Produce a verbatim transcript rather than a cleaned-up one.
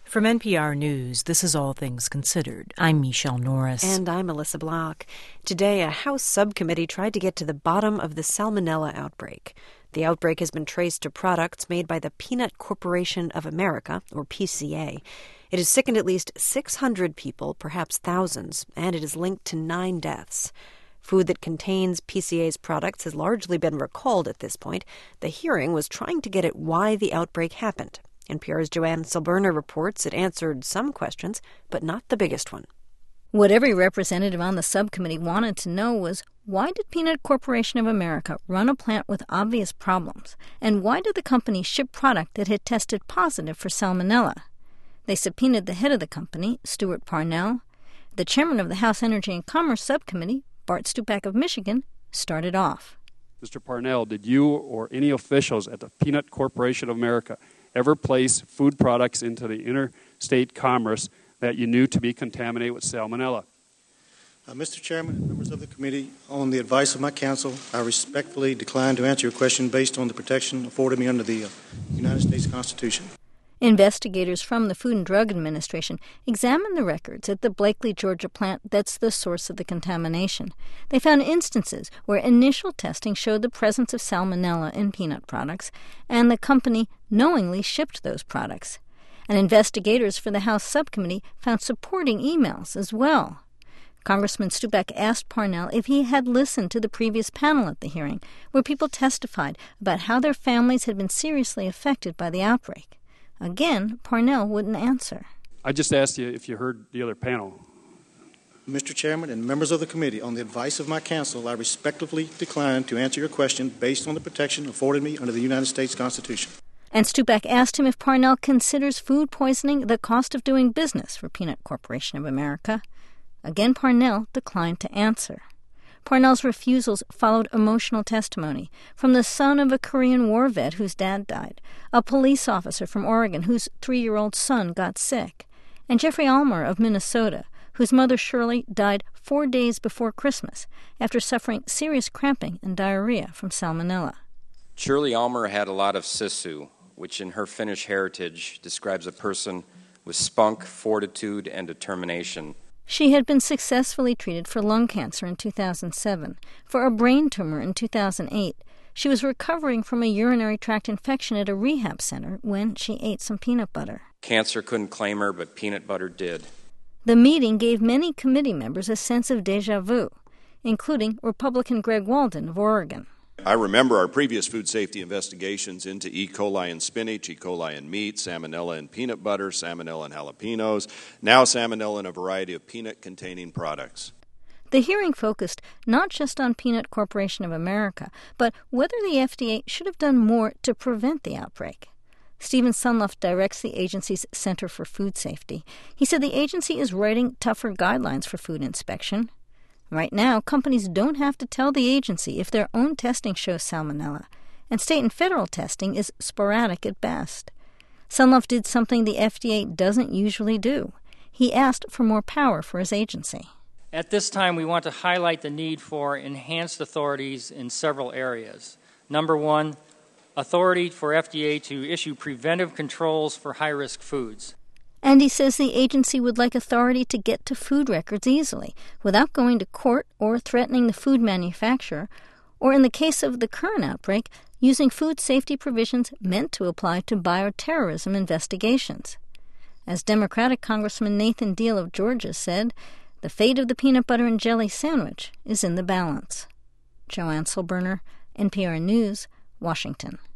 From N P R News, this is All Things Considered. I'm Michelle Norris. And I'm Melissa Block. Today, a House subcommittee tried to get to the bottom of the Salmonella outbreak. The outbreak has been traced to products made by the Peanut Corporation of America, or P C A. It has sickened at least six hundred people, perhaps thousands, and it is linked to nine deaths. Food that contains P C A's products has largely been recalled at this point. The hearing was trying to get at why the outbreak happened. N P R's Joanne Silberner reports it answered some questions, but not the biggest one. What every representative on the subcommittee wanted to know was, why did Peanut Corporation of America run a plant with obvious problems? And why did the company ship product that had tested positive for salmonella? They subpoenaed the head of the company, Stuart Parnell. The chairman of the House Energy and Commerce Subcommittee, Bart Stupak of Michigan, started off. Mister Parnell, did you or any officials at the Peanut Corporation of America ever place food products into the interstate commerce that you knew to be contaminated with salmonella? Uh, Mister Chairman and members of the committee, on the advice of my counsel, I respectfully decline to answer your question based on the protection afforded me under the uh, United States Constitution. Investigators from the Food and Drug Administration examined the records at the Blakely, Georgia plant that's the source of the contamination. They found instances where initial testing showed the presence of salmonella in peanut products, and the company knowingly shipped those products. And investigators for the House subcommittee found supporting emails as well. Congressman Stupak asked Parnell if he had listened to the previous panel at the hearing, where people testified about how their families had been seriously affected by the outbreak. Again, Parnell wouldn't answer. I just asked you if you heard the other panel. Mister Chairman and members of the committee, on the advice of my counsel, I respectfully decline to answer your question based on the protection afforded me under the United States Constitution. And Stupak asked him if Parnell considers food poisoning the cost of doing business for Peanut Corporation of America. Again, Parnell declined to answer. Parnell's refusals followed emotional testimony from the son of a Korean War vet whose dad died, a police officer from Oregon whose three-year-old son got sick, and Jeffrey Almer of Minnesota, whose mother Shirley died four days before Christmas after suffering serious cramping and diarrhea from salmonella. Shirley Almer had a lot of sisu, which in her Finnish heritage describes a person with spunk, fortitude, and determination. She had been successfully treated for lung cancer in two thousand seven, for a brain tumor in two thousand eight. She was recovering from a urinary tract infection at a rehab center when she ate some peanut butter. Cancer couldn't claim her, but peanut butter did. The meeting gave many committee members a sense of déjà vu, including Republican Greg Walden of Oregon. I remember our previous food safety investigations into E. coli in spinach, E. coli in meat, salmonella in peanut butter, salmonella in jalapenos, now salmonella in a variety of peanut-containing products. The hearing focused not just on Peanut Corporation of America, but whether the F D A should have done more to prevent the outbreak. Stephen Sunluft directs the agency's Center for Food Safety. He said the agency is writing tougher guidelines for food inspection. Right now, companies don't have to tell the agency if their own testing shows salmonella, and state and federal testing is sporadic at best. Sunluft did something the F D A doesn't usually do. He asked for more power for his agency. At this time, we want to highlight the need for enhanced authorities in several areas. Number one, authority for F D A to issue preventive controls for high-risk foods. And he says the agency would like authority to get to food records easily, without going to court or threatening the food manufacturer, or in the case of the current outbreak, using food safety provisions meant to apply to bioterrorism investigations. As Democratic Congressman Nathan Deal of Georgia said, the fate of the peanut butter and jelly sandwich is in the balance. Joanne Silberner, N P R News, Washington.